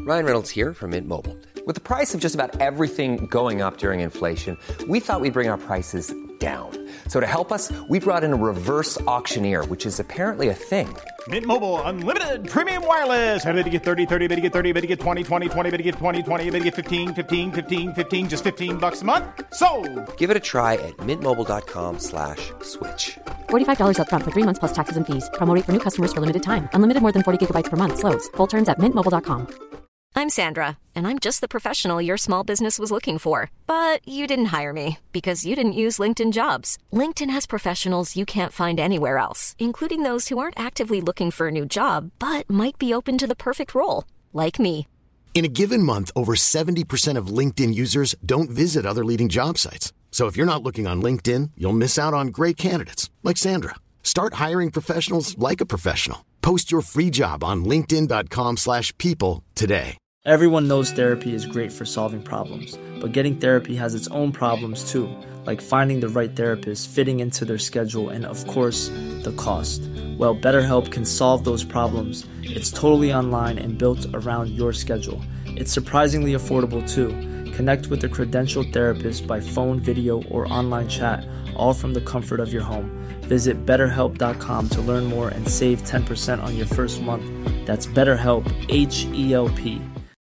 Ryan Reynolds here from Mint Mobile. With the price of just about everything going up during inflation, we thought we'd bring our prices down. So to help us, we brought in a reverse auctioneer, which is apparently a thing. Mint Mobile Unlimited Premium Wireless. How to get 30, 30, bit to get 30, bit to get 20, 20, 20, bit to get 20, 20, bit to get 15, 15, 15, 15, just $15 a month? Sold! Give it a try at mintmobile.com/switch. $45 up front for 3 months plus taxes and fees. Promo rate for new customers for limited time. Unlimited more than 40 gigabytes per month. Slows full terms at mintmobile.com. I'm Sandra, and I'm just the professional your small business was looking for. But you didn't hire me because you didn't use LinkedIn Jobs. LinkedIn has professionals you can't find anywhere else, including those who aren't actively looking for a new job, but might be open to the perfect role, like me. In a given month, over 70% of LinkedIn users don't visit other leading job sites. So if you're not looking on LinkedIn, you'll miss out on great candidates like Sandra. Start hiring professionals like a professional. Post your free job on linkedin.com/people today. Everyone knows therapy is great for solving problems, but getting therapy has its own problems too, like finding the right therapist, fitting into their schedule, and of course, the cost. Well, BetterHelp can solve those problems. It's totally online and built around your schedule. It's surprisingly affordable too. Connect with a credentialed therapist by phone, video, or online chat, all from the comfort of your home. Visit BetterHelp.com to learn more and save 10% on your first month. That's BetterHelp, H-E-L-P.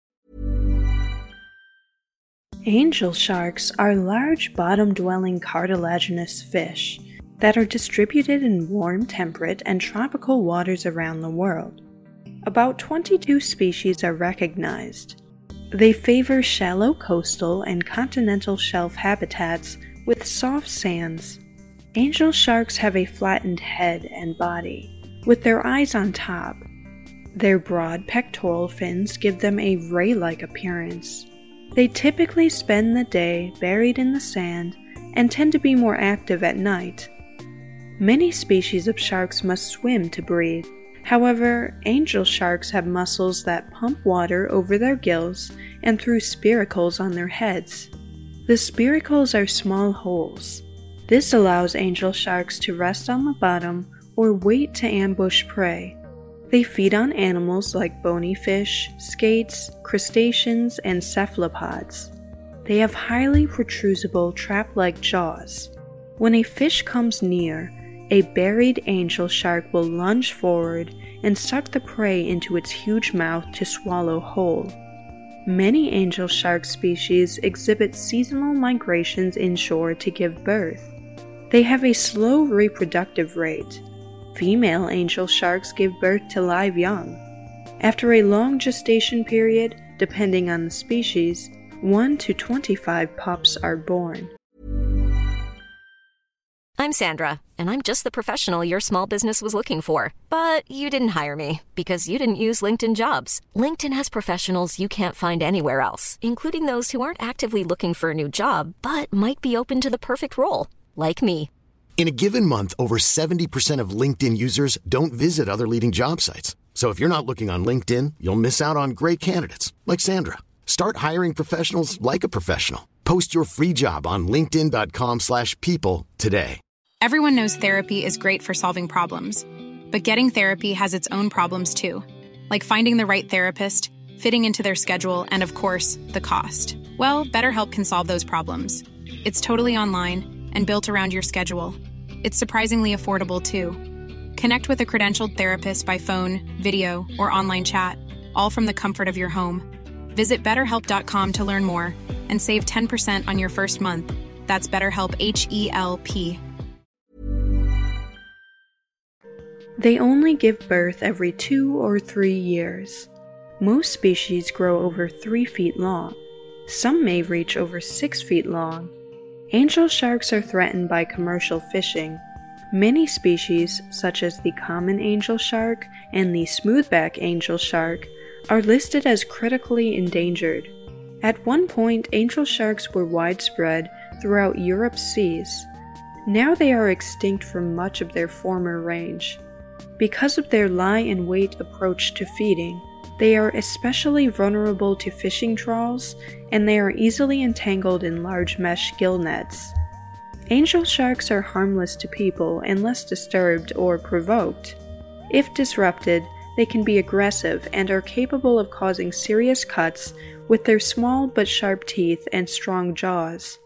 Angel sharks are large bottom-dwelling cartilaginous fish that are distributed in warm, temperate, and tropical waters around the world. About 22 species are recognized. They favor shallow coastal and continental shelf habitats with soft sands. Angel sharks have a flattened head and body, with their eyes on top. Their broad pectoral fins give them a ray-like appearance. They typically spend the day buried in the sand and tend to be more active at night. Many species of sharks must swim to breathe. However, angel sharks have muscles that pump water over their gills and through spiracles on their heads. The spiracles are small holes. This allows angel sharks to rest on the bottom or wait to ambush prey. They feed on animals like bony fish, skates, crustaceans, and cephalopods. They have highly protrusible trap-like jaws. When a fish comes near, a buried angel shark will lunge forward and suck the prey into its huge mouth to swallow whole. Many angel shark species exhibit seasonal migrations inshore to give birth. They have a slow reproductive rate. Female angel sharks give birth to live young. After a long gestation period, depending on the species, 1 to 25 pups are born. I'm Sandra, and I'm just the professional your small business was looking for. But you didn't hire me because you didn't use LinkedIn Jobs. LinkedIn has professionals you can't find anywhere else, including those who aren't actively looking for a new job, but might be open to the perfect role, like me. In a given month, over 70% of LinkedIn users don't visit other leading job sites. So if you're not looking on LinkedIn, you'll miss out on great candidates like Sandra. Start hiring professionals like a professional. Post your free job on linkedin.com/people today. Everyone knows therapy is great for solving problems, but getting therapy has its own problems too, like finding the right therapist, fitting into their schedule, and of course, the cost. Well, BetterHelp can solve those problems. It's totally online and built around your schedule. It's surprisingly affordable too. Connect with a credentialed therapist by phone, video, or online chat, all from the comfort of your home. Visit BetterHelp.com to learn more and save 10% on your first month. That's BetterHelp, H-E-L-P. They only give birth every 2 or 3 years. Most species grow over 3 feet long. Some may reach over 6 feet long. Angel sharks are threatened by commercial fishing. Many species, such as the common angel shark and the smoothback angel shark, are listed as critically endangered. At one point, angel sharks were widespread throughout Europe's seas. Now they are extinct from much of their former range. Because of their lie-in-wait approach to feeding, they are especially vulnerable to fishing trawls, and they are easily entangled in large mesh gill nets. Angel sharks are harmless to people unless disturbed or provoked. If disrupted, They can be aggressive and are capable of causing serious cuts with their small but sharp teeth and strong jaws.